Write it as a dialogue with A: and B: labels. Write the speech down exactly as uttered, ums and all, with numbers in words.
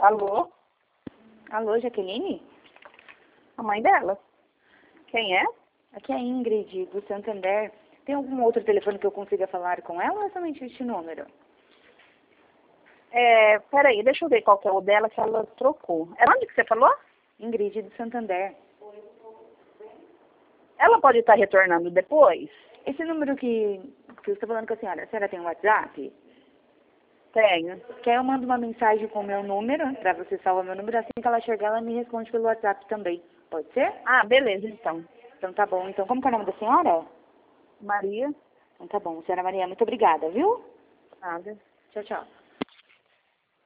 A: Alô?
B: Alô, Jaqueline?
A: A mãe dela. Quem é?
B: Aqui é a Ingrid, do Santander. Tem algum outro telefone que eu consiga falar com ela ou é somente este número?
A: É, peraí, deixa eu ver qual que é o dela que ela trocou. É onde que você falou?
B: Ingrid, do Santander.
A: Ela pode estar retornando depois?
B: Esse número que, que eu estou falando com a senhora, a senhora tem um WhatsApp?
A: Tenho.
B: Quer eu mando uma mensagem com o meu número, para você salvar meu número, assim que ela chegar, ela me responde pelo WhatsApp também. Pode ser?
A: Ah, beleza, então.
B: Então tá bom. Então, como que é o nome da senhora?
A: Maria?
B: Então tá bom. Senhora Maria, muito obrigada, viu?
A: Nada.
B: Tchau, tchau.